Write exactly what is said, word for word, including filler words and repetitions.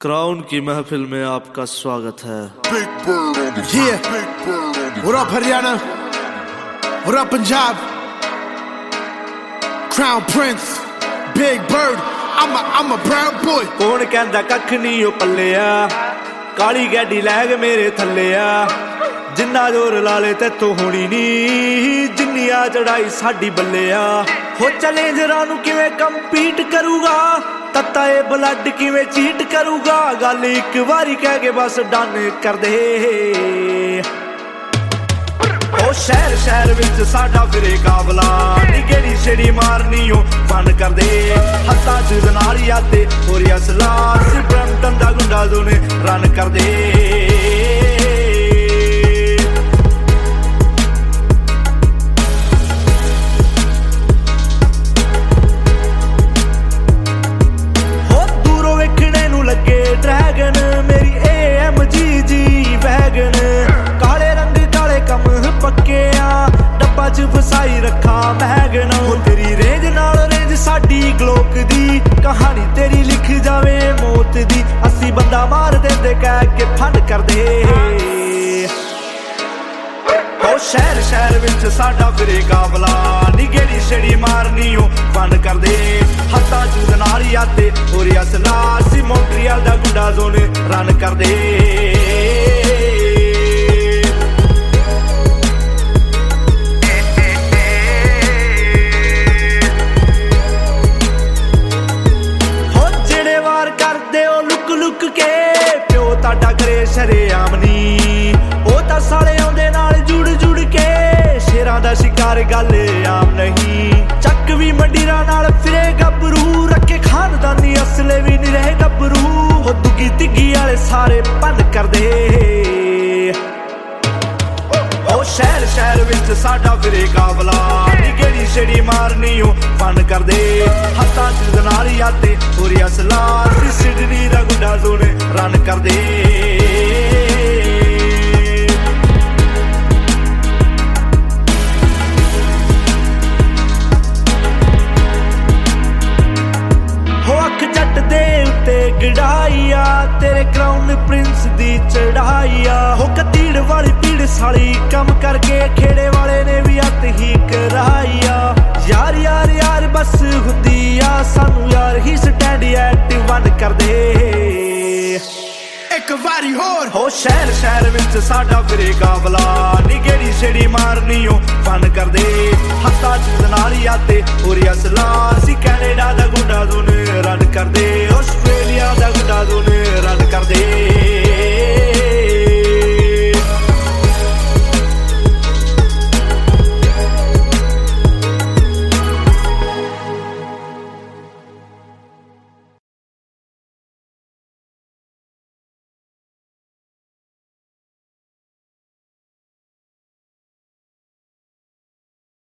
Crown की महफिल में आपका स्वागत है। Yeah. What up, Haryana? What up, Punjab? Crown Prince, Big Bird. I'm a I'm a proud boy. कौन कहंदा कख नहीं ओ पल्लिया, काली गैडी लैग मेरे थल्लिया, जिन्ना जोर ला ले ते तो होनी नी, जिन्निया चढ़ाई साडी बल्लिया। हो चैलेंजरां नूं किवें कंपीट करूगा, तत्ता ए ब्लड किवें चीट करूगा, गल एक वारी कह के बस डन कर दे। ओ शहर शहर विच साडा फिरे काबला, निगेड़ी छेड़ी मारनी ओ फन कर दे, हत्था च नालिया ते होरी असला, ब्रैम्पटन दा गुंडा जोने रन कर दे। ड्रैगन मेरी A M G G wagon, काले रंग काले कम पक्के आ, डब्बा च फसाई रखा मैगन। तेरी रेंज नाल रेंज साडी ग्लोक दी, कहानी तेरी लिख जावे मौत दी, अस्सी बंदा मार देंदे कह के फन कर दे। ओ शहर शहर विच साडा फिरे काबला, निगेड़ी छेड़ी मारनी ओ फन कर दे, हत्था च नालिया ते होरी असला, मॉन्ट्रियल दा गुंडा जोन रन कर दे। हो जेड़े वार कर दे ओ लुक लुक के, प्यो ताडा करे शरेआम नी, ओ तां साले आउंदे नाल जुड़ जुड़ के, शेरां दा शिकार गल आम नहीं, चक भी मंडीरा नाल फिरे गबरू, रखे खानदानी असले भी नहीं रहे गबरू, हो दुगी तिगी वाले सारे बंद कर दे। ओ शहर शहर विच साडा फिरे काबला, निगेड़ी छेड़ी मारनी ओ फन कर दे, हत्था च नालिया ते होरी असला, सिडनी दा गुंडा जोने रन कर दे। गड़ाइया तेरे क्राउन प्रिंस दी चढ़ाइया, हो कतीड़ वाली पीड़ साली कम करके, खेड़े वाले ने भी हथ ही कराइया। यार यार यार बस हुंदी आ सानू यार ही स्टैंड एक्ट वन कर दे। एक वारी होर हो शहर शहर विच साडा फिरे काबला, निगेड़ी छेड़ी मारनी ओ फन कर दे, हत्था च नालिया ते होरी असला, सी कैनेडा दा गुंडा जोन रन कर दे। ऑस्ट्रेलिया